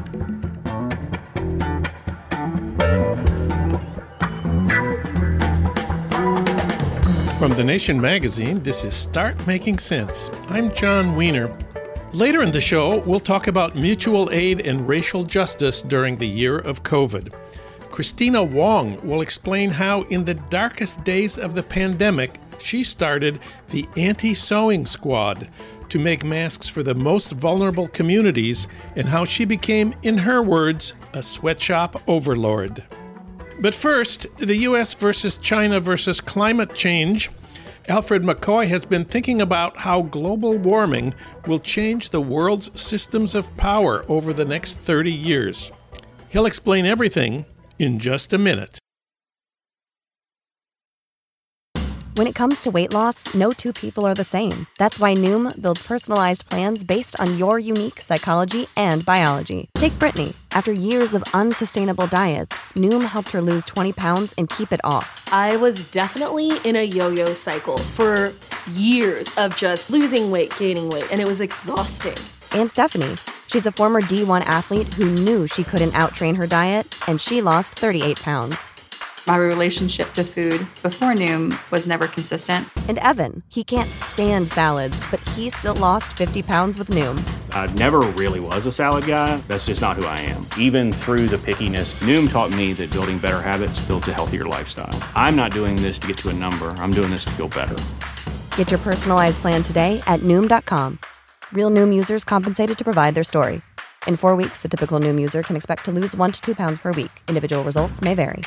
From The Nation magazine, this is Start Making Sense. I'm John Wiener. Later in the show, we'll talk about mutual aid and racial justice during the year of COVID. Christina Wong will explain how, in the darkest days of the pandemic, she started the Anti-Sewing Squad to make masks for the most vulnerable communities, and how she became, in her words, a sweatshop overlord. But first, the U.S. versus China versus climate change. Alfred McCoy has been thinking about how global warming will change the world's systems of power over the next 30 years. He'll explain everything in just a minute. When it comes to weight loss, no two people are the same. That's why Noom builds personalized plans based on your unique psychology and biology. Take Brittany. After years of unsustainable diets, Noom helped her lose 20 pounds and keep it off. I was definitely in a yo-yo cycle for years of just losing weight, gaining weight, and it was exhausting. And Stephanie. She's a former D1 athlete who knew she couldn't outtrain her diet, and she lost 38 pounds. My relationship to food before Noom was never consistent. And Evan, he can't stand salads, but he still lost 50 pounds with Noom. I never really was a salad guy. That's just not who I am. Even through the pickiness, Noom taught me that building better habits builds a healthier lifestyle. I'm not doing this to get to a number. I'm doing this to feel better. Get your personalized plan today at Noom.com. Real Noom users compensated to provide their story. In 4 weeks, the typical Noom user can expect to lose 1 to 2 pounds per week. Individual results may vary.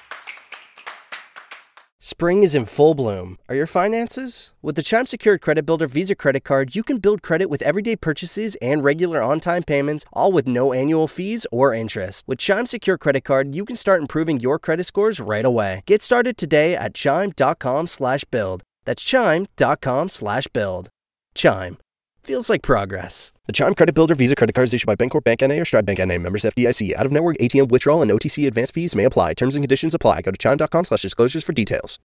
Spring is in full bloom. Are your finances? With the Chime Secured Credit Builder Visa Credit Card, you can build credit with everyday purchases and regular on-time payments, all with no annual fees or interest. With Chime Secured Credit Card, you can start improving your credit scores right away. Get started today at chime.com/build. That's chime.com/build. Chime. Feels like progress. The Chime Credit Builder Visa Credit Card is issued by Bancorp Bank N.A. or Stride Bank N.A. Members FDIC. Out-of-network ATM withdrawal and OTC advance fees may apply. Terms and conditions apply. Go to chime.com/disclosures for details.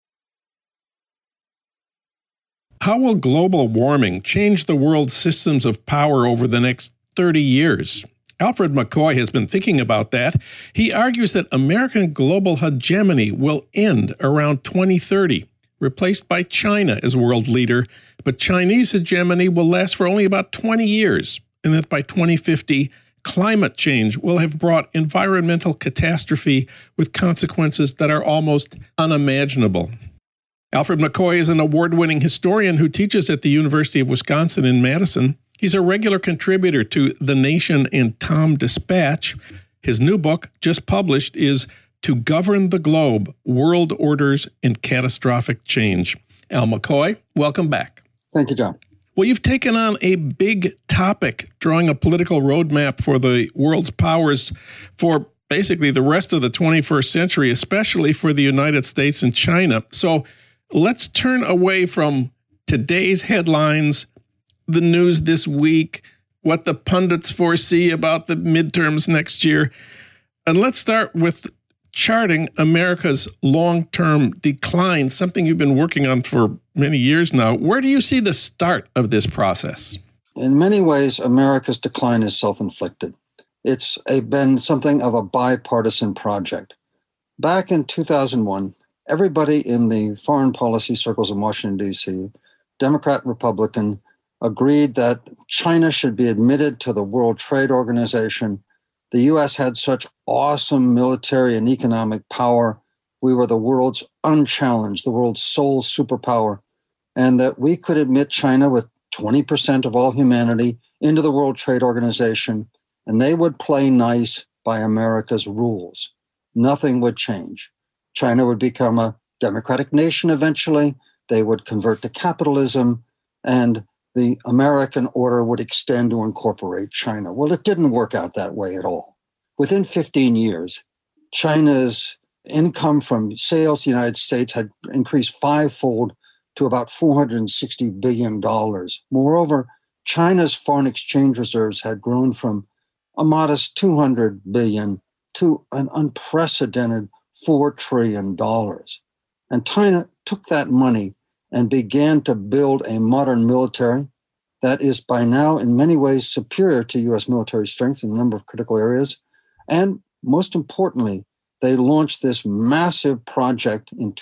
How will global warming change the world's systems of power over the next 30 years? Alfred McCoy has been thinking about that. He argues that American global hegemony will end around 2030. Replaced by China as world leader, but Chinese hegemony will last for only about 20 years, and that by 2050, climate change will have brought environmental catastrophe with consequences that are almost unimaginable. Alfred McCoy is an award-winning historian who teaches at the University of Wisconsin in Madison. He's a regular contributor to The Nation and Tom Dispatch. His new book, just published, is To Govern the Globe, World Orders and Catastrophic Change. Al McCoy, welcome back. Thank you, John. Well, you've taken on a big topic, drawing a political roadmap for the world's powers for basically the rest of the 21st century, especially for the United States and China. So let's turn away from today's headlines, the news this week, what the pundits foresee about the midterms next year, and let's start with charting America's long-term decline, something you've been working on for many years now. Where do you see the start of this process? In many ways, America's decline is self-inflicted. It's been something of a bipartisan project. Back in 2001, everybody in the foreign policy circles in Washington, D.C., Democrat, Republican, agreed that China should be admitted to the World Trade Organization. The U.S. had such awesome military and economic power. We were the world's unchallenged, the world's sole superpower, and that we could admit China with 20% of all humanity into the World Trade Organization, and they would play nice by America's rules. Nothing would change. China would become a democratic nation eventually. They would convert to capitalism, and the American order would extend to incorporate China. Well, it didn't work out that way at all. Within 15 years, China's income from sales to the United States had increased fivefold to about $460 billion. Moreover, China's foreign exchange reserves had grown from a modest $200 billion to an unprecedented $4 trillion. And China took that money and began to build a modern military, that is by now in many ways superior to U.S. military strength in a number of critical areas. And most importantly, they launched this massive project in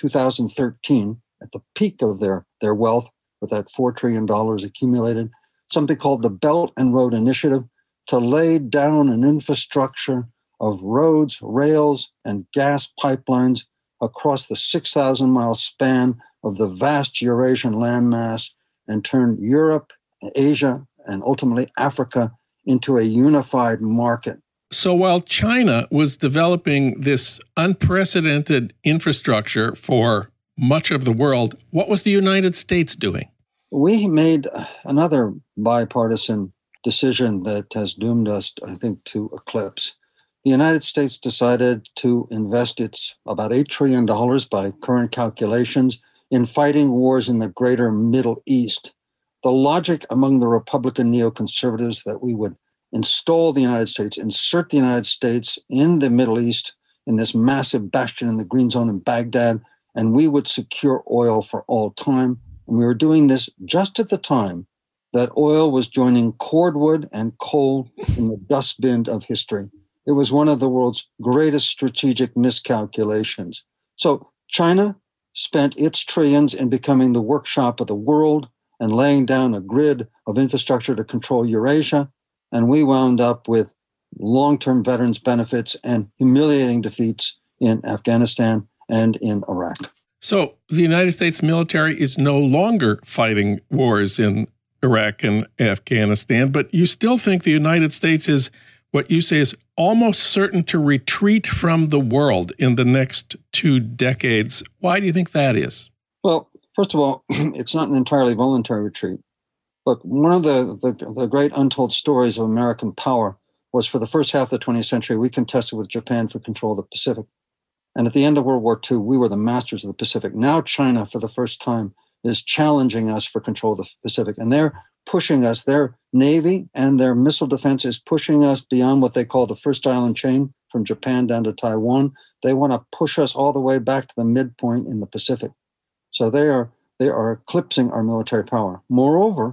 2013 at the peak of their wealth with that $4 trillion accumulated, something called the Belt and Road Initiative, to lay down an infrastructure of roads, rails, and gas pipelines across the 6,000-mile span of the vast Eurasian landmass and turn Europe, Asia, and ultimately Africa into a unified market. So while China was developing this unprecedented infrastructure for much of the world, what was the United States doing? We made another bipartisan decision that has doomed us, I think, to eclipse. The United States decided to invest its about $8 trillion by current calculations in fighting wars in the greater Middle East. The logic among the Republican neoconservatives that we would install the United States, insert the United States in the Middle East, in this massive bastion in the Green Zone in Baghdad, and we would secure oil for all time. And we were doing this just at the time that oil was joining cordwood and coal in the dustbin of history. It was one of the world's greatest strategic miscalculations. So China spent its trillions in becoming the workshop of the world and laying down a grid of infrastructure to control Eurasia. And we wound up with long-term veterans benefits and humiliating defeats in Afghanistan and in Iraq. So the United States military is no longer fighting wars in Iraq and Afghanistan, but you still think the United States is, what you say, is almost certain to retreat from the world in the next 2 decades. Why do you think that is? Well, first of all, it's not an entirely voluntary retreat. Look, one of the great untold stories of American power was for the first half of the 20th century, we contested with Japan for control of the Pacific. And at the end of World War II, we were the masters of the Pacific. Now China, for the first time, is challenging us for control of the Pacific. And they're pushing us, their Navy and their missile defense is pushing us beyond what they call the first island chain from Japan down to Taiwan. They want to push us all the way back to the midpoint in the Pacific. So they are eclipsing our military power. Moreover,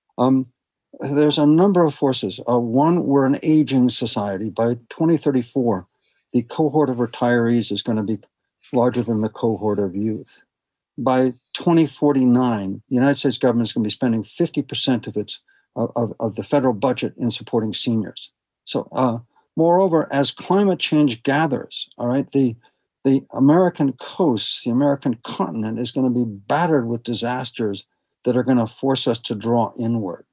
there's a number of forces. One, we're an aging society. By 2034, the cohort of retirees is going to be larger than the cohort of youth. By 2049, the United States government is going to be spending 50% of the federal budget in supporting seniors. So, moreover, as climate change gathers, all right, the American coast, the American continent is going to be battered with disasters that are going to force us to draw inward.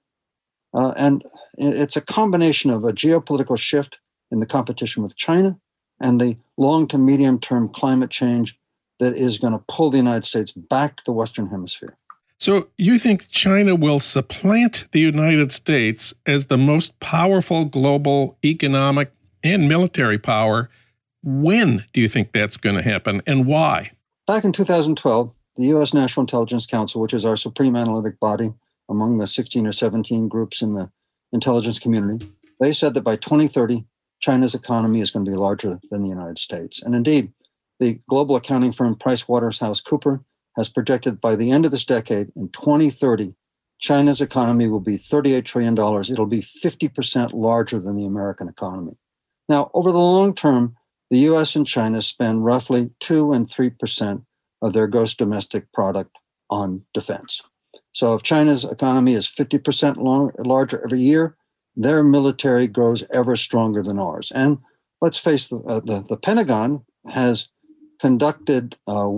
And it's a combination of a geopolitical shift in the competition with China and the long to medium term climate change that is going to pull the United States back to the Western Hemisphere. So you think China will supplant the United States as the most powerful global economic and military power? When do you think that's going to happen, and why? Back in 2012, the U.S. National Intelligence Council, which is our supreme analytic body among the 16 or 17 groups in the intelligence community, they said that by 2030, China's economy is going to be larger than the United States. And indeed, the global accounting firm PricewaterhouseCoopers has projected by the end of this decade, in 2030, China's economy will be $38 trillion. It'll be 50% larger than the American economy. Now, over the long term, the U.S. and China spend roughly 2 and 3% of their gross domestic product on defense. So if China's economy is 50% larger every year, their military grows ever stronger than ours. And let's face the Pentagon has conducted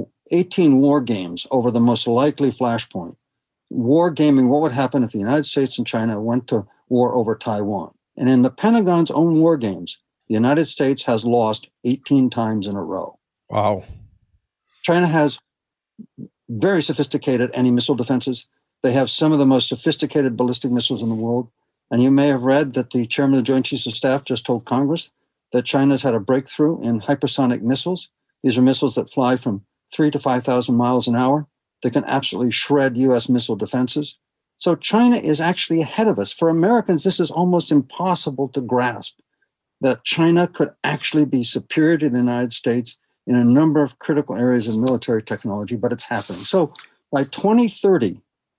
18 war games over the most likely flashpoint. War gaming, what would happen if the United States and China went to war over Taiwan? And in the Pentagon's own war games, the United States has lost 18 times in a row. Wow. China has very sophisticated anti-missile defenses. They have some of the most sophisticated ballistic missiles in the world. And you may have read that the chairman of the Joint Chiefs of Staff just told Congress that China's had a breakthrough in hypersonic missiles. These are missiles that fly from 3,000 to 5,000 miles an hour. They can absolutely shred U.S. missile defenses. So China is actually ahead of us. For Americans, this is almost impossible to grasp, that China could actually be superior to the United States in a number of critical areas of military technology, but it's happening. So by 2030,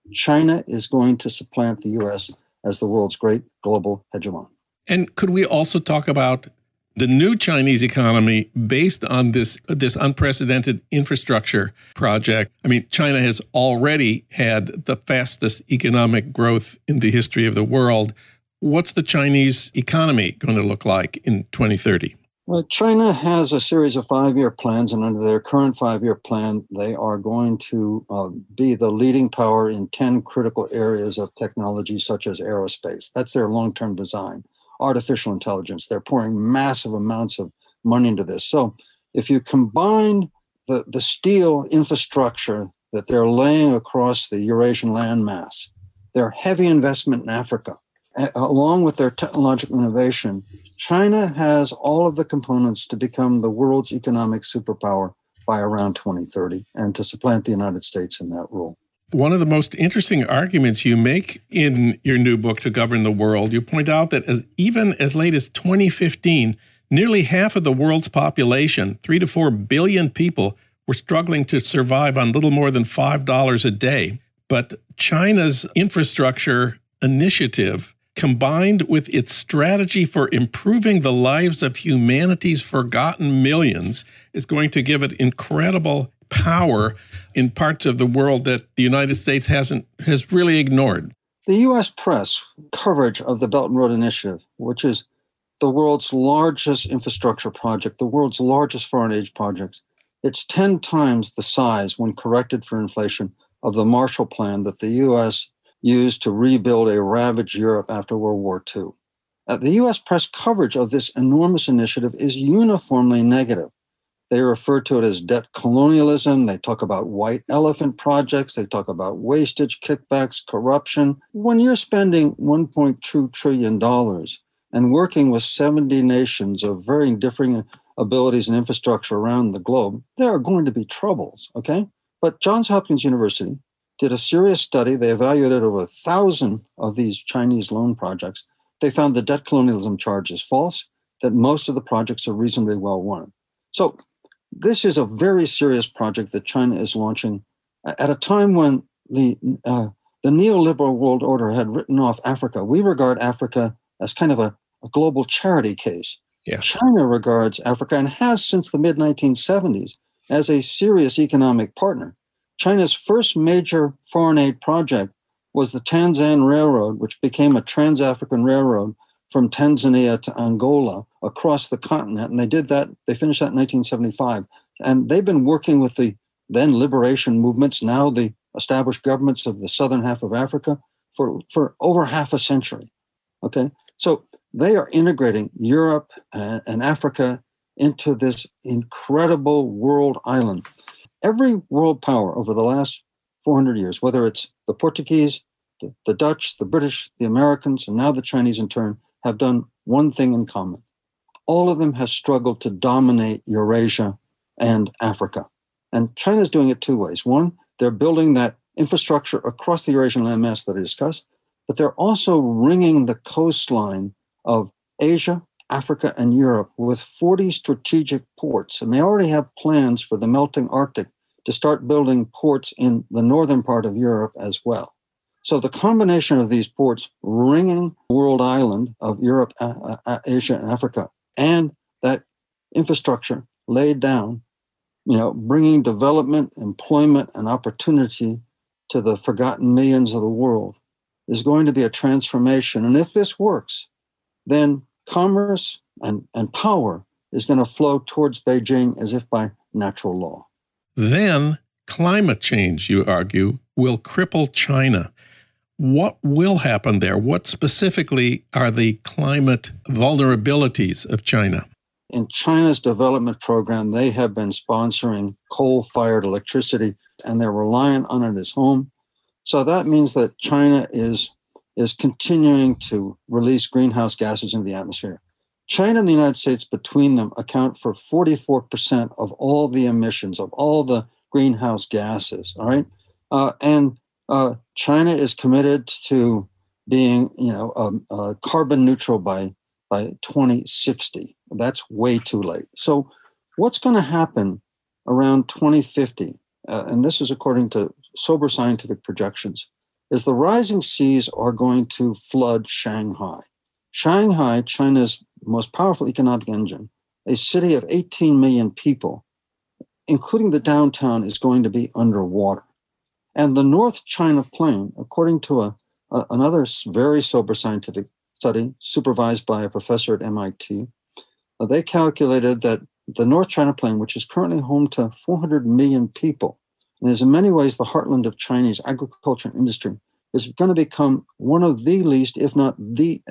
China is going to supplant the U.S. as the world's great global hegemon. And could we also talk about the new Chinese economy based on this unprecedented infrastructure project? I mean, China has already had the fastest economic growth in the history of the world. What's the Chinese economy going to look like in 2030? Well, China has a series of 5-year plans, and under their current 5-year plan, they are going to be the leading power in 10 critical areas of technology, such as aerospace. That's their long-term design. Artificial intelligence. They're pouring massive amounts of money into this. So if you combine the steel infrastructure that they're laying across the Eurasian landmass, their heavy investment in Africa, along with their technological innovation, China has all of the components to become the world's economic superpower by around 2030 and to supplant the United States in that role. One of the most interesting arguments you make in your new book, To Govern the World, you point out that even as late as 2015, nearly half of the world's population, 3 to 4 billion people, were struggling to survive on little more than $5 a day. But China's infrastructure initiative, combined with its strategy for improving the lives of humanity's forgotten millions, is going to give it incredible power in parts of the world that the United States has really ignored. The U.S. press coverage of the Belt and Road Initiative, which is the world's largest infrastructure project, the world's largest foreign aid project, it's 10 times the size, when corrected for inflation, of the Marshall Plan that the U.S. used to rebuild a ravaged Europe after World War II. The U.S. press coverage of this enormous initiative is uniformly negative. They refer to it as debt colonialism. They talk about white elephant projects. They talk about wastage, kickbacks, corruption. When you're spending $1.2 trillion and working with 70 nations of varying differing abilities and infrastructure around the globe, there are going to be troubles, okay? But Johns Hopkins University did a serious study. They evaluated over 1,000 of these Chinese loan projects. They found the debt colonialism charge is false, that most of the projects are reasonably well run. So this is a very serious project that China is launching at a time when the neoliberal world order had written off Africa. We regard Africa as kind of a global charity case. Yeah. China regards Africa, and has since the mid-1970s, as a serious economic partner. China's first major foreign aid project was the Tanzan Railroad, which became a trans-African railroad from Tanzania to Angola across the continent. And they did that, they finished that in 1975. And they've been working with the then liberation movements, now the established governments of the southern half of Africa, for over half a century. Okay? So they are integrating Europe and Africa into this incredible world island. Every world power over the last 400 years, whether it's the Portuguese, the Dutch, the British, the Americans, and now the Chinese in turn, have done one thing in common. All of them have struggled to dominate Eurasia and Africa. And China's doing it two ways. One, they're building that infrastructure across the Eurasian landmass that I discussed, but they're also ringing the coastline of Asia, Africa, and Europe with 40 strategic ports. And they already have plans for the melting Arctic to start building ports in the northern part of Europe as well. So the combination of these ports ringing the world island of Europe, Asia, and Africa, and that infrastructure laid down, bringing development, employment, and opportunity to the forgotten millions of the world, is going to be a transformation. And if this works, then commerce and power is going to flow towards Beijing as if by natural law. Then climate change, you argue, will cripple China. What will happen there? What specifically are the climate vulnerabilities of China? In China's development program, they have been sponsoring coal-fired electricity, and they're reliant on it as home. So that means that China is continuing to release greenhouse gases into the atmosphere. China and the United States, between them, account for 44% of all the emissions, of all the greenhouse gases, all right? China is committed to being, carbon neutral by 2060. That's way too late. So what's going to happen around 2050? And this is according to sober scientific projections. is the rising seas are going to flood Shanghai. Shanghai, China's most powerful economic engine, a city of 18 million people, including the downtown, is going to be underwater. And the North China Plain, according to another very sober scientific study supervised by a professor at MIT, they calculated that the North China Plain, which is currently home to 400 million people, and is in many ways the heartland of Chinese agriculture and industry, is going to become one of the least, if not the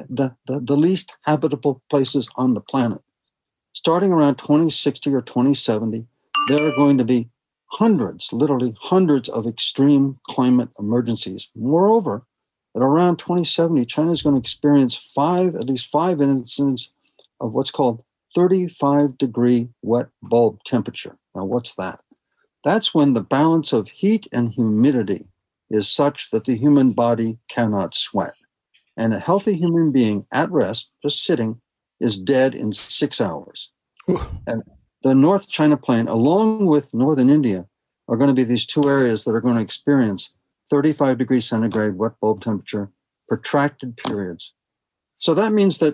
least habitable places on the planet. Starting around 2060 or 2070, there are going to be hundreds, literally hundreds of extreme climate emergencies. Moreover, at around 2070, China is going to experience at least five incidents of what's called 35-degree wet bulb temperature. Now, what's that? That's when the balance of heat and humidity is such that the human body cannot sweat. And a healthy human being at rest, just sitting, is dead in 6 hours. And the North China Plain, along with northern India, are going to be these two areas that are going to experience 35 degrees centigrade wet bulb temperature, protracted periods. So that means that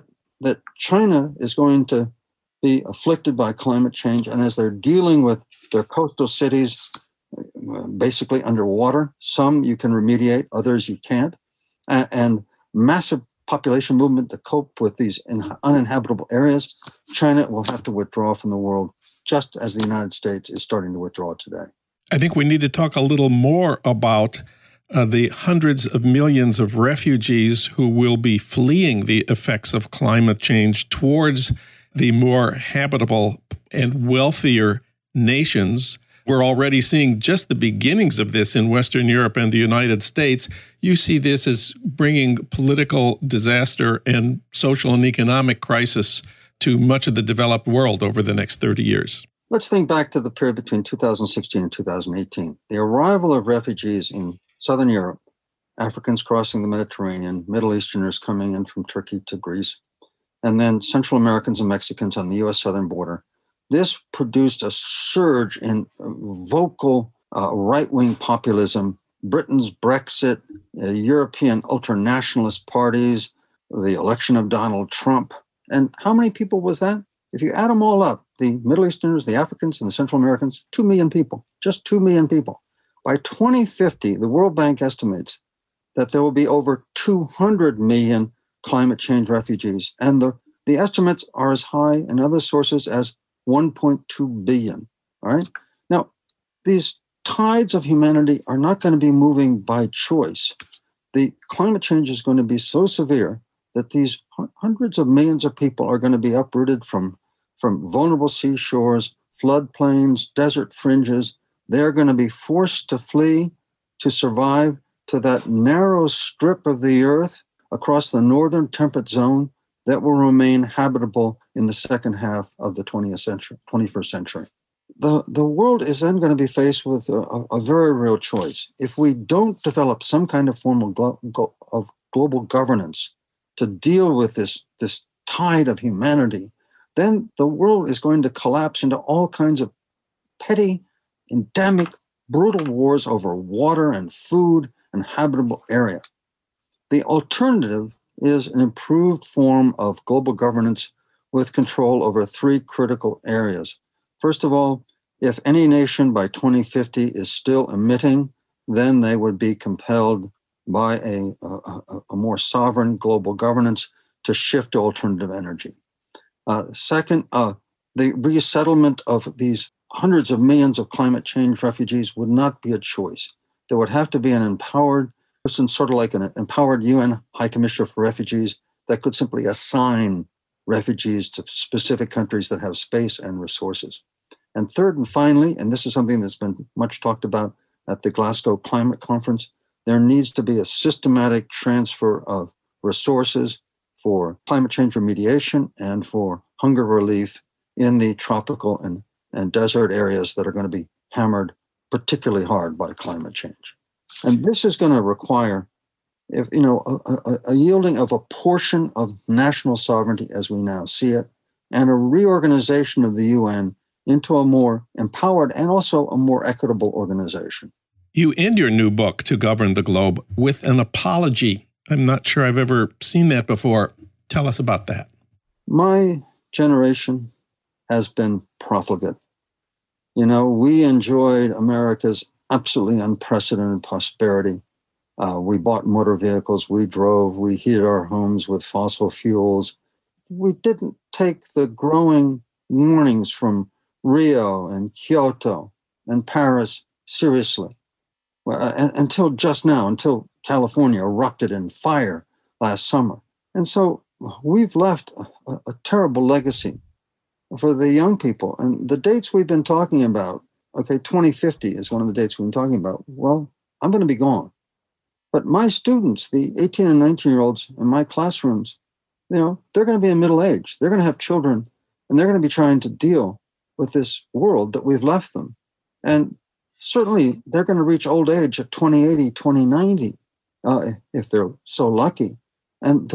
China is going to be afflicted by climate change. And as they're dealing with their coastal cities basically underwater, some you can remediate, others you can't, and massive population movement to cope with these uninhabitable areas, China will have to withdraw from the world, just as the United States is starting to withdraw today. I think we need to talk a little more about the hundreds of millions of refugees who will be fleeing the effects of climate change towards the more habitable and wealthier nations. We're already seeing just the beginnings of this in Western Europe and the United States. You see this as bringing political disaster and social and economic crisis to much of the developed world over the next 30 years. Let's think back to the period between 2016 and 2018. The arrival of refugees in Southern Europe, Africans crossing the Mediterranean, Middle Easterners coming in from Turkey to Greece, and then Central Americans and Mexicans on the U.S. southern border. This produced a surge in vocal right-wing populism, Britain's Brexit, European ultranationalist parties, the election of Donald Trump. And how many people was that? If you add them all up, the Middle Easterners, the Africans, and the Central Americans, 2 million people, just 2 million people. By 2050, the World Bank estimates that there will be over 200 million climate change refugees. And the estimates are as high in other sources as 1.2 billion. All right. Now, these tides of humanity are not going to be moving by choice. The climate change is going to be so severe that these hundreds of millions of people are going to be uprooted from vulnerable seashores, floodplains, desert fringes. They're going to be forced to flee to survive to that narrow strip of the earth across the northern temperate zone that will remain habitable in the second half of the 21st century. The world is then going to be faced with a very real choice. If we don't develop some kind of form of global governance to deal with this tide of humanity, then the world is going to collapse into all kinds of petty, endemic, brutal wars over water and food and habitable area. The alternative is an improved form of global governance with control over 3 critical areas. First of all, if any nation by 2050 is still emitting, then they would be compelled by a more sovereign global governance to shift to alternative energy. Second, the resettlement of these hundreds of millions of climate change refugees would not be a choice. There would have to be an empowered person, sort of like an empowered UN High Commissioner for Refugees, that could simply assign refugees to specific countries that have space and resources. And third and finally, and this is something that's been much talked about at the Glasgow Climate Conference, there needs to be a systematic transfer of resources for climate change remediation and for hunger relief in the tropical and desert areas that are going to be hammered particularly hard by climate change. And this is going to require, a yielding of a portion of national sovereignty as we now see it, and a reorganization of the UN into a more empowered and also a more equitable organization. You end your new book, To Govern the Globe, with an apology. I'm not sure I've ever seen that before. Tell us about that. My generation has been profligate. We enjoyed America's absolutely unprecedented prosperity. We bought motor vehicles, we drove, we heated our homes with fossil fuels. We didn't take the growing warnings from Rio and Kyoto and Paris seriously. Until just now, until California erupted in fire last summer. And so we've left a terrible legacy for the young people. And the dates we've been talking about, 2050 is one of the dates we've been talking about. Well, I'm going to be gone. But my students, the 18 and 19-year-olds in my classrooms, they're going to be in middle age. They're going to have children, and they're going to be trying to deal with this world that we've left them. And certainly, they're going to reach old age at 2080, 2090, if they're so lucky. And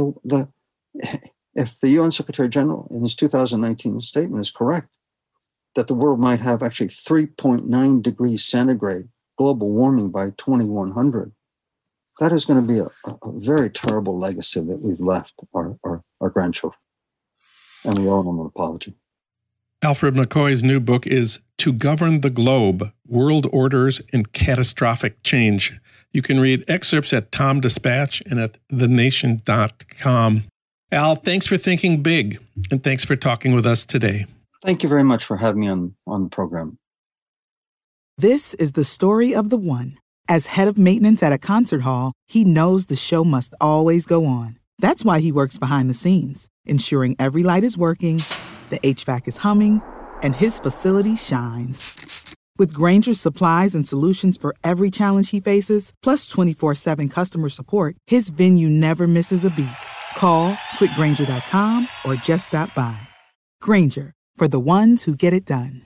if the UN Secretary General in his 2019 statement is correct, that the world might have actually 3.9 degrees centigrade global warming by 2100, that is going to be a very terrible legacy that we've left our grandchildren. And we owe them an apology. Alfred McCoy's new book is To Govern the Globe, World Orders and Catastrophic Change. You can read excerpts at Tom Dispatch and at thenation.com. Al, thanks for thinking big, and thanks for talking with us today. Thank you very much for having me on the program. This is the story of the one. As head of maintenance at a concert hall, he knows the show must always go on. That's why he works behind the scenes, ensuring every light is working, the HVAC is humming, and his facility shines. With Grainger's supplies and solutions for every challenge he faces, plus 24/7 customer support, his venue never misses a beat. Call quickgrainger.com or just stop by. Grainger, for the ones who get it done.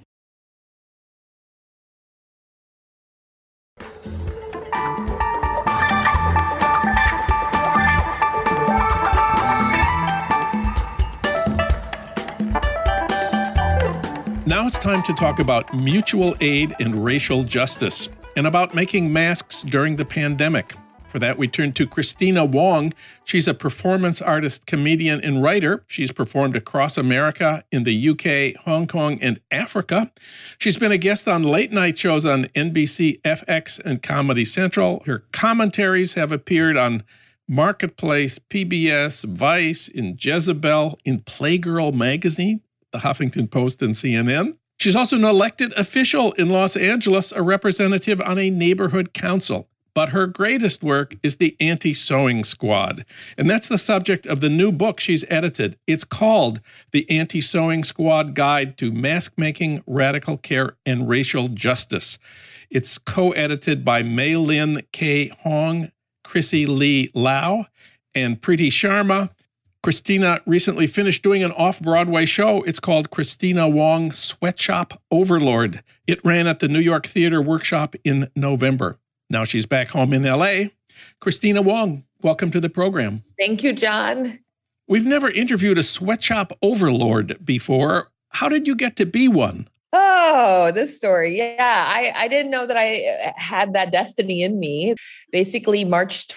Now it's time to talk about mutual aid and racial justice, and about making masks during the pandemic. For that, we turn to Christina Wong. She's a performance artist, comedian, and writer. She's performed across America, in the UK, Hong Kong, and Africa. She's been a guest on late-night shows on NBC, FX, and Comedy Central. Her commentaries have appeared on Marketplace, PBS, Vice, in Jezebel, in Playgirl magazine, the Huffington Post, and CNN. She's also an elected official in Los Angeles, a representative on a neighborhood council. But her greatest work is the Anti-Sewing Squad. And that's the subject of the new book she's edited. It's called The Anti-Sewing Squad Guide to Mask Making, Radical Care, and Racial Justice. It's co-edited by Mei Lin K. Hong, Chrissy Lee Lau, and Preeti Sharma. Christina recently finished doing an off-Broadway show. It's called Christina Wong Sweatshop Overlord. It ran at the New York Theater Workshop in November. Now she's back home in L.A. Christina Wong, welcome to the program. Thank you, John. We've never interviewed a sweatshop overlord before. How did you get to be one? Oh, this story. Yeah, I didn't know that I had that destiny in me. Basically, March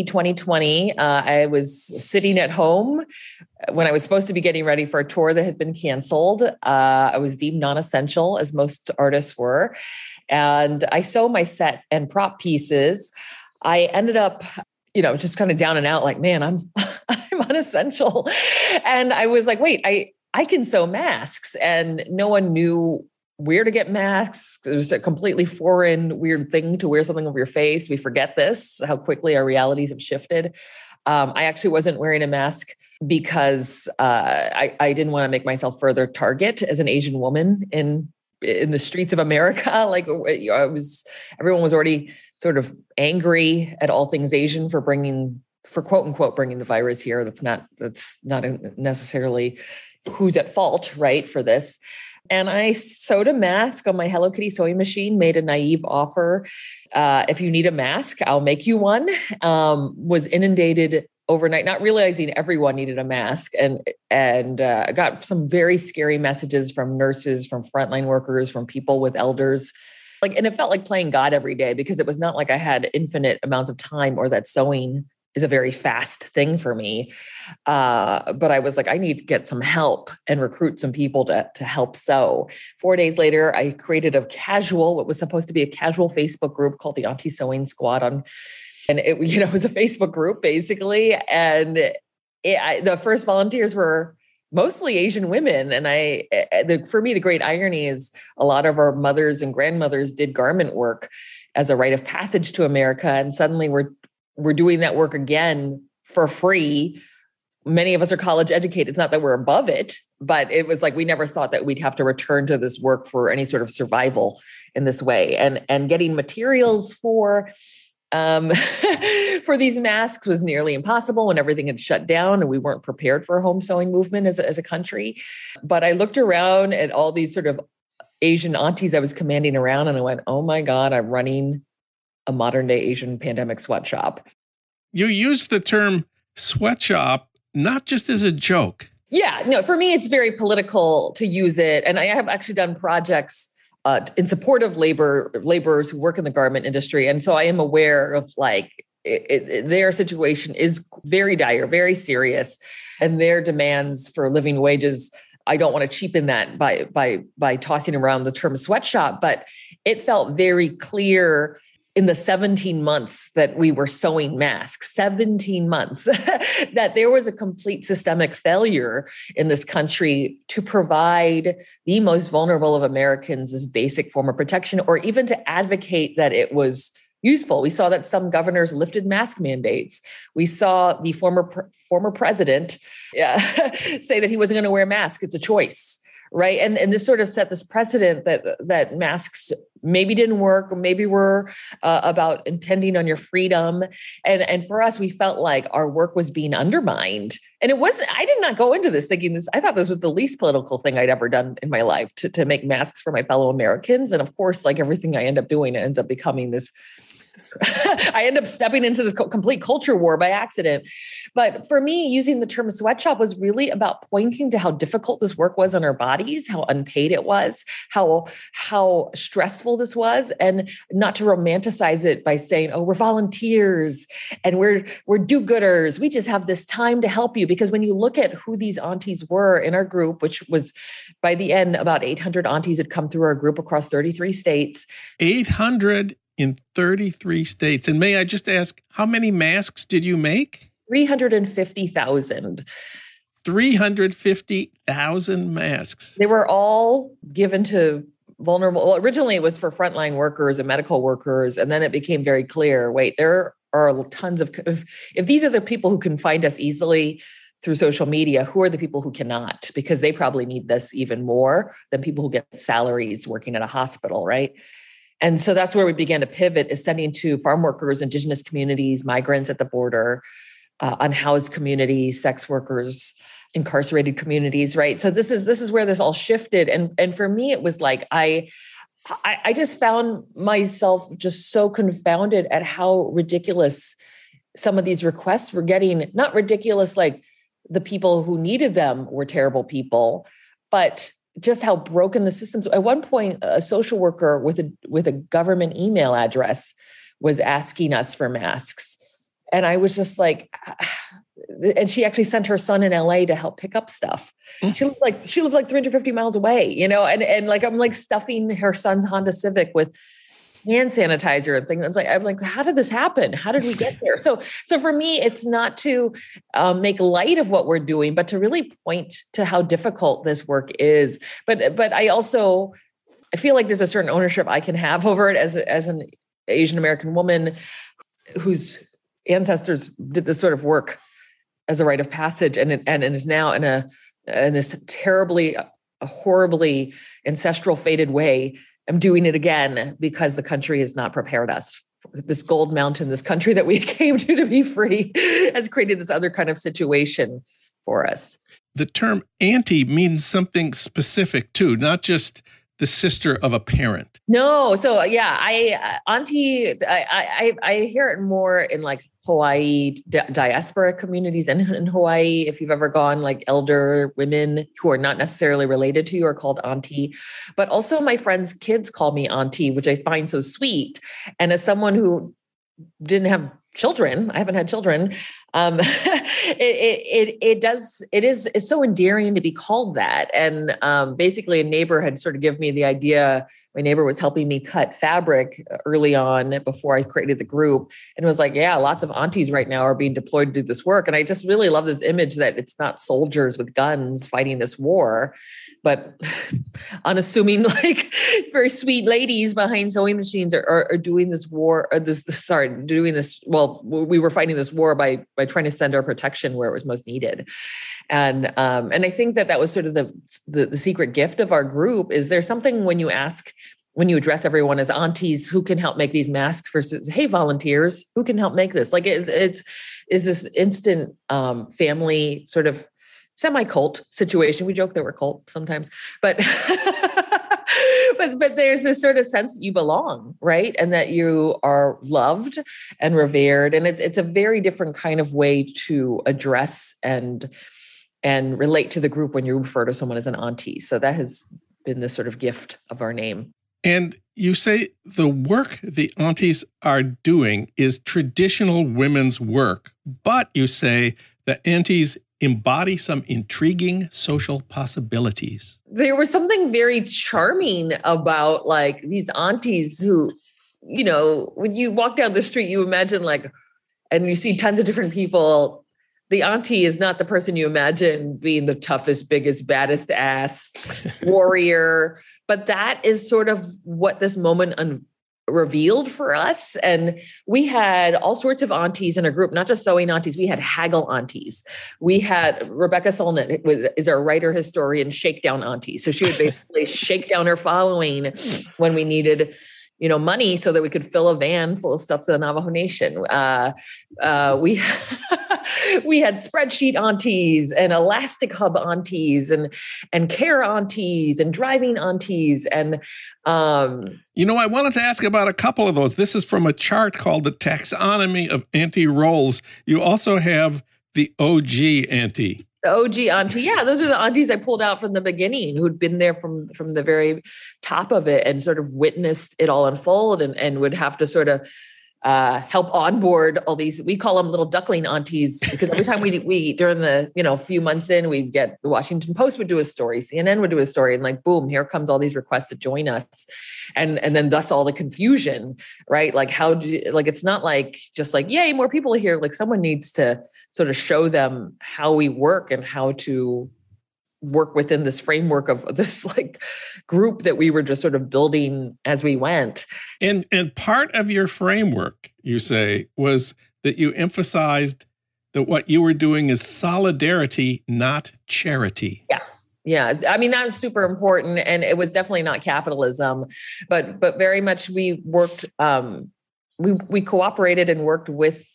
2020, I was sitting at home when I was supposed to be getting ready for a tour that had been canceled. I was deemed non-essential, as most artists were. And I sew my set and prop pieces. I ended up, just kind of down and out, like, man, I'm unessential. And I was like, wait, I can sew masks. And no one knew where to get masks. It was a completely foreign, weird thing to wear something over your face. We forget this, how quickly our realities have shifted. I actually wasn't wearing a mask because I didn't want to make myself further target as an Asian woman in the streets of America. Like everyone was already sort of angry at all things Asian for quote unquote bringing the virus here. That's not necessarily who's at fault, right, for this. And I sewed a mask on my Hello Kitty sewing machine, made a naive offer. If you need a mask, I'll make you one. Was inundated overnight, not realizing everyone needed a mask. And I got some very scary messages from nurses, from frontline workers, from people with elders And it felt like playing God every day, because it was not like I had infinite amounts of time, or that sewing is a very fast thing for me. But I was like, I need to get some help and recruit some people to help sew. 4 days later, I created what was supposed to be a casual Facebook group called the Auntie Sewing Squad and it was a Facebook group basically. And the first volunteers were mostly Asian women. And for me, the great irony is a lot of our mothers and grandmothers did garment work as a rite of passage to America. And suddenly we're doing that work again for free. Many of us are college educated. It's not that we're above it, but it was like, we never thought that we'd have to return to this work for any sort of survival in this way. And getting materials for these masks was nearly impossible when everything had shut down and we weren't prepared for a home sewing movement as a country. But I looked around at all these sort of Asian aunties I was commanding around, and I went, oh my God, I'm running a modern day Asian pandemic sweatshop. You used the term sweatshop not just as a joke. Yeah, no, for me, it's very political to use it. And I have actually done projects in support of laborers who work in the garment industry. And so I am aware of their situation is very dire, very serious, and their demands for living wages. I don't want to cheapen that by tossing around the term sweatshop, but it felt very clear in the 17 months that we were sewing masks, 17 months, that there was a complete systemic failure in this country to provide the most vulnerable of Americans this basic form of protection, or even to advocate that it was useful. We saw that some governors lifted mask mandates. We saw the former president say that he wasn't going to wear a mask. It's a choice. Right. And this sort of set this precedent that masks maybe didn't work, or maybe were about impending on your freedom. And for us, we felt like our work was being undermined. And I did not go into this thinking this. I thought this was the least political thing I'd ever done in my life, to make masks for my fellow Americans. And of course, like everything I end up doing, it ends up becoming this. I end up stepping into this complete culture war by accident. But for me, using the term sweatshop was really about pointing to how difficult this work was on our bodies, how unpaid it was, how stressful this was, and not to romanticize it by saying, oh, we're volunteers and we're do-gooders. We just have this time to help you. Because when you look at who these aunties were in our group, which was by the end, about 800 aunties had come through our group across 33 states. 800 in 33 states. And may I just ask, how many masks did you make? 350,000. 350,000 masks. They were all given to vulnerable. Well, originally it was for frontline workers and medical workers. And then it became very clear, wait, there are tons of, if these are the people who can find us easily through social media, who are the people who cannot? Because they probably need this even more than people who get salaries working at a hospital, right? And so that's where we began to pivot, is sending to farm workers, indigenous communities, migrants at the border, unhoused communities, sex workers, incarcerated communities, right? So this is where this all shifted. And for me, it was like, I just found myself just so confounded at how ridiculous some of these requests were getting. Not ridiculous, like the people who needed them were terrible people, but just how broken the systems. At one point, a social worker with a government email address was asking us for masks. And I was just like, and she actually sent her son in LA to help pick up stuff. She lived like 350 miles away, and like, I'm like stuffing her son's Honda Civic with hand sanitizer and things. I'm like, how did this happen? How did we get there? So for me, it's not to make light of what we're doing, but to really point to how difficult this work is. But I feel like there's a certain ownership I can have over it as an Asian American woman whose ancestors did this sort of work as a rite of passage, and is now in this terribly, horribly ancestral, fated way. I'm doing it again because the country has not prepared us. This gold mountain, this country that we came to be free, has created this other kind of situation for us. The term auntie means something specific too, not just the sister of a parent? No. So yeah, auntie, I hear it more in like Hawaii diaspora communities and in Hawaii. If you've ever gone, like elder women who are not necessarily related to you are called auntie, but also my friends' kids call me auntie, which I find so sweet. And as someone who didn't have children, I haven't had children. It's so endearing to be called that. And basically a neighbor had sort of given me the idea. My neighbor was helping me cut fabric early on before I created the group. And it was like, yeah, lots of aunties right now are being deployed to do this work. And I just really love this image that it's not soldiers with guns fighting this war, but unassuming, like very sweet ladies behind sewing machines are doing this war, doing this. Well, we were fighting this war by trying to send our protection where it was most needed. And I think that was sort of the secret gift of our group. Is there something when you address everyone as aunties, who can help make these masks versus, hey, volunteers, who can help make this? Like is this instant family sort of semi-cult situation. We joke that we're cult sometimes, but but there's this sort of sense that you belong, right? And that you are loved and revered. And it's a very different kind of way to address and relate to the group when you refer to someone as an auntie. So that has been the sort of gift of our name. And you say the work the aunties are doing is traditional women's work, but you say the aunties embody some intriguing social possibilities. There was something very charming about like these aunties who, you know, when you walk down the street, you imagine like, and you see tons of different people. The auntie is not the person you imagine being the toughest, biggest, baddest ass warrior. But that is sort of what this moment revealed for us. And we had all sorts of aunties in a group, not just sewing aunties. We had haggle aunties. We had Rebecca Solnit is our writer historian, shakedown auntie. So she would basically shake down her following when we needed, you know, money so that we could fill a van full of stuff to the Navajo Nation. We had spreadsheet aunties and elastic hub aunties and care aunties and driving aunties. And, you know, I wanted to ask about a couple of those. This is from a chart called the Taxonomy of Auntie Roles. You also have the OG auntie. The OG auntie. Yeah, those are the aunties I pulled out from the beginning who'd been there from the very top of it and sort of witnessed it all unfold and would have to sort of help onboard all these, we call them little duckling aunties, because every time we during the, you know, few months in, we'd get the Washington Post would do a story, CNN would do a story, and like, boom, here comes all these requests to join us. And then thus all the confusion, right? Like, it's not like just like, yay, more people are here. Like someone needs to sort of show them how we work and how to work within this framework of this like group that we were just sort of building as we went. And part of your framework, you say, was that you emphasized that what you were doing is solidarity, not charity. Yeah. Yeah. I mean, that's super important. And it was definitely not capitalism, but very much we worked, we cooperated and worked with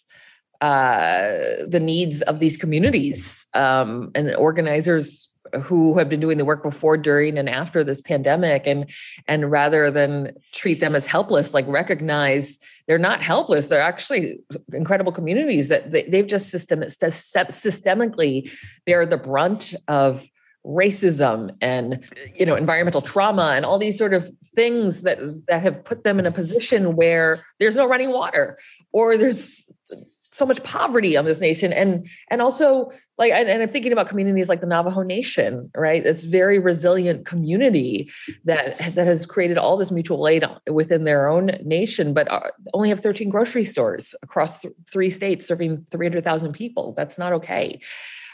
the needs of these communities and the organizers who have been doing the work before, during, and after this pandemic. And rather than treat them as helpless, like recognize they're not helpless. They're actually incredible communities that they've just systemically bear the brunt of racism and, you know, environmental trauma and all these sort of things that have put them in a position where there's no running water or there's so much poverty on this nation. And also like, and I'm thinking about communities like the Navajo Nation, right? This very resilient community that has created all this mutual aid within their own nation, but only have 13 grocery stores across 3 states serving 300,000 people. That's not okay.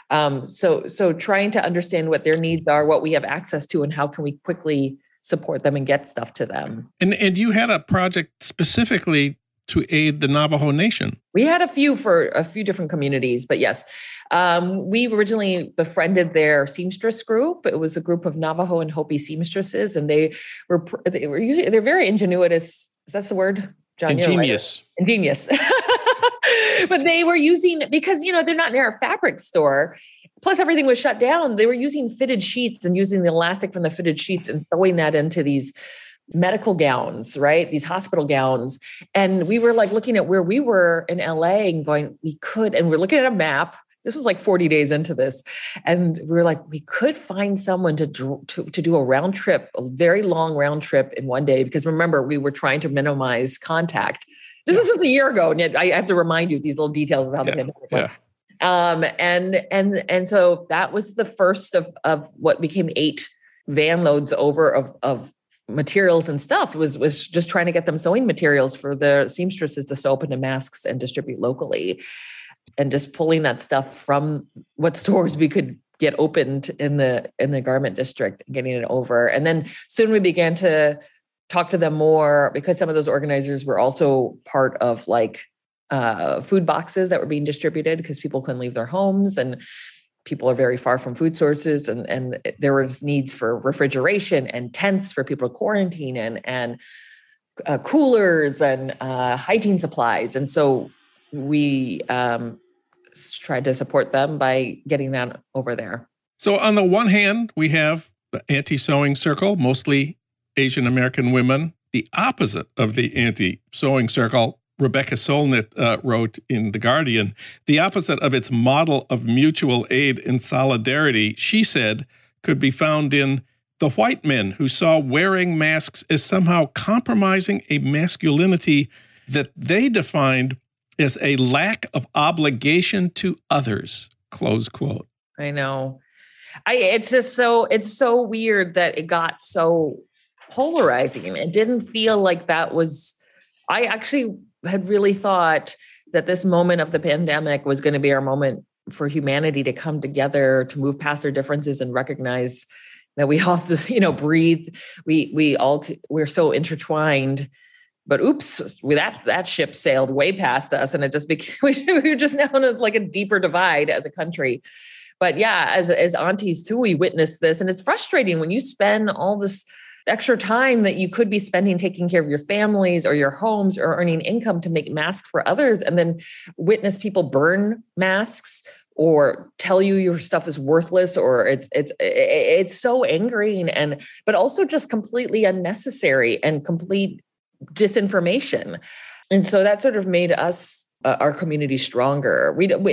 So trying to understand what their needs are, what we have access to, and how can we quickly support them and get stuff to them. And you had a project specifically to aid the Navajo Nation. We had a few for a few different communities, but yes, we originally befriended their seamstress group. It was a group of Navajo and Hopi seamstresses, and they're very ingenuitous. Is that the word, John? Ingenious. Ingenious. But they were using, because, you know, they're not near a fabric store. Plus everything was shut down. They were using fitted sheets and using the elastic from the fitted sheets and sewing that into these medical gowns, right? These hospital gowns. And we were like looking at where we were in LA and going, and we're looking at a map. This was like 40 days into this. And we were like, we could find someone to do a round trip, a very long round trip in one day. Because remember, we were trying to minimize contact. This was just a year ago. And yet I have to remind you of these little details of how the pandemic went. And so that was the first of what became 8 van loads over of materials and stuff. Was just trying to get them sewing materials for the seamstresses to sew up into masks and distribute locally, and just pulling that stuff from what stores we could get opened in the garment district, getting it over. And then soon we began to talk to them more, because some of those organizers were also part of like food boxes that were being distributed because people couldn't leave their homes and people are very far from food sources. And there was needs for refrigeration and tents for people to quarantine and coolers and hygiene supplies. And so we tried to support them by getting that over there. So on the one hand, we have the anti-sewing circle, mostly Asian American women. The opposite of the anti-sewing circle, Rebecca Solnit wrote in The Guardian, the opposite of its model of mutual aid and solidarity, she said, could be found in the white men who saw wearing masks as somehow compromising a masculinity that they defined as a lack of obligation to others, close quote. I know. It's so weird that it got so polarizing. It didn't feel like that was, I actually had really thought that this moment of the pandemic was going to be our moment for humanity to come together, to move past our differences and recognize that we all have to, breathe. We're so intertwined, but oops, that ship sailed way past us, and it just became, we were just now in like a deeper divide as a country. But yeah, as aunties too, we witnessed this, and it's frustrating when you spend all this extra time that you could be spending taking care of your families or your homes or earning income to make masks for others, and then witness people burn masks or tell you your stuff is worthless, or it's so angering but also just completely unnecessary and complete disinformation. And so that sort of made us our community stronger.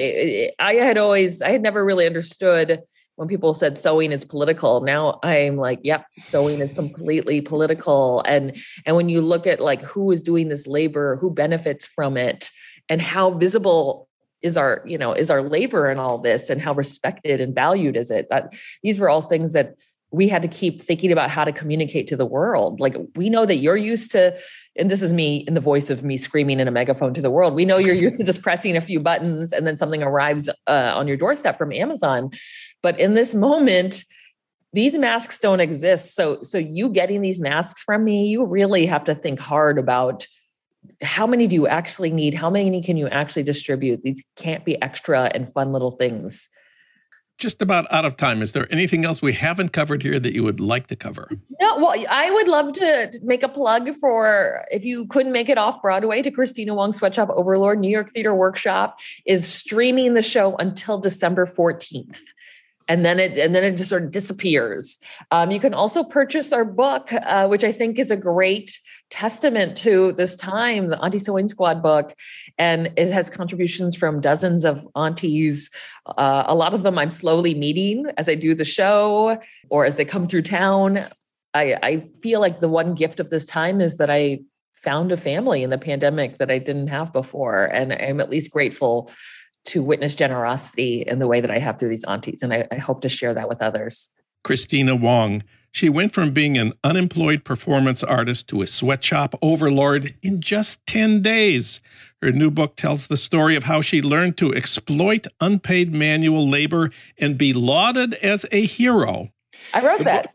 I had never really understood when people said sewing is political. Now I'm like, yep, sewing is completely political. And when you look at like who is doing this labor, who benefits from it, and how visible is our labor in all this, and how respected and valued is it, that these were all things that we had to keep thinking about how to communicate to the world. Like, we know that you're used to, and this is me in the voice of me screaming in a megaphone to the world, we know you're used to just pressing a few buttons and then something arrives on your doorstep from Amazon. But in this moment, these masks don't exist. So you getting these masks from me, you really have to think hard about how many do you actually need? How many can you actually distribute? These can't be extra and fun little things. Just about out of time. Is there anything else we haven't covered here that you would like to cover? No, well, I would love to make a plug for, if you couldn't make it off Broadway, to Christina Wong's Sweatshop Overlord. New York Theater Workshop is streaming the show until December 14th. And then it just sort of disappears. You can also purchase our book, which I think is a great testament to this time, the Auntie Sewing Squad book. And it has contributions from dozens of aunties. A lot of them I'm slowly meeting as I do the show or as they come through town. I feel like the one gift of this time is that I found a family in the pandemic that I didn't have before. And I'm at least grateful to witness generosity in the way that I have through these aunties. And I hope to share that with others. Christina Wong. She went from being an unemployed performance artist to a sweatshop overlord in just 10 days. Her new book tells the story of how she learned to exploit unpaid manual labor and be lauded as a hero. I wrote that.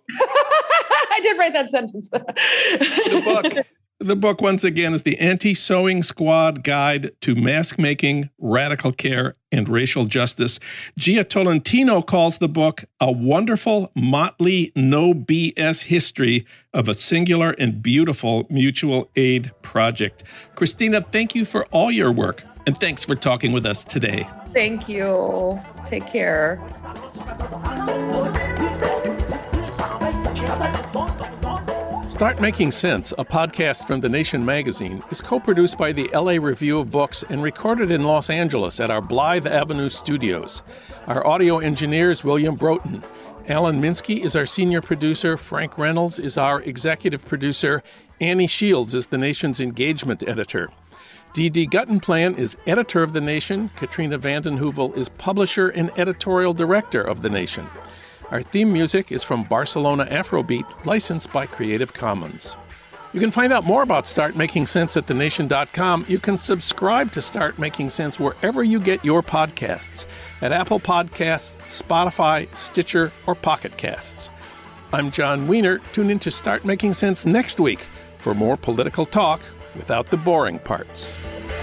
I did write that sentence. The book, once again, is the Anti-Sewing Squad Guide to Mask Making, Radical Care, and Racial Justice. Gia Tolentino calls the book a wonderful, motley, no BS history of a singular and beautiful mutual aid project. Christina, thank you for all your work. And thanks for talking with us today. Thank you. Take care. Start Making Sense, a podcast from The Nation magazine, is co-produced by the LA Review of Books and recorded in Los Angeles at our Blythe Avenue studios. Our audio engineer is William Broughton. Alan Minsky is our senior producer. Frank Reynolds is our executive producer. Annie Shields is The Nation's engagement editor. D.D. Guttenplan is editor of The Nation. Katrina vanden Heuvel is publisher and editorial director of The Nation. Our theme music is from Barcelona Afrobeat, licensed by Creative Commons. You can find out more about Start Making Sense at thenation.com. You can subscribe to Start Making Sense wherever you get your podcasts, at Apple Podcasts, Spotify, Stitcher, or Pocket Casts. I'm John Wiener. Tune in to Start Making Sense next week for more political talk without the boring parts.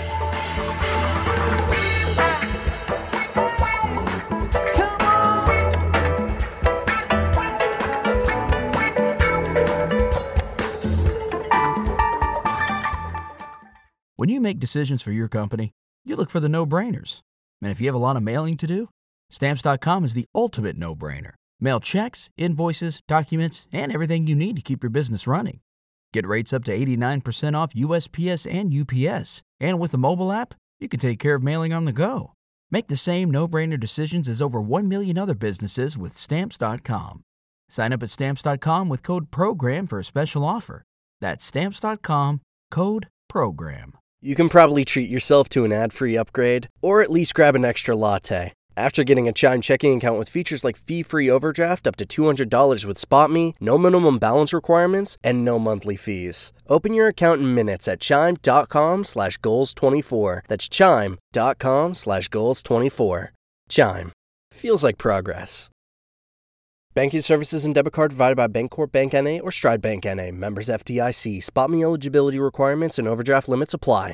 When you make decisions for your company, you look for the no-brainers. And if you have a lot of mailing to do, Stamps.com is the ultimate no-brainer. Mail checks, invoices, documents, and everything you need to keep your business running. Get rates up to 89% off USPS and UPS. And with the mobile app, you can take care of mailing on the go. Make the same no-brainer decisions as over 1 million other businesses with Stamps.com. Sign up at Stamps.com with code PROGRAM for a special offer. That's Stamps.com, code PROGRAM. You can probably treat yourself to an ad-free upgrade, or at least grab an extra latte. After getting a Chime checking account with features like fee-free overdraft up to $200 with SpotMe, no minimum balance requirements, and no monthly fees. Open your account in minutes at chime.com/goals24. That's chime.com/goals24. Chime. Feels like progress. Banking services and debit card provided by Bancorp Bank N.A. or Stride Bank N.A. Members FDIC. SpotMe eligibility requirements and overdraft limits apply.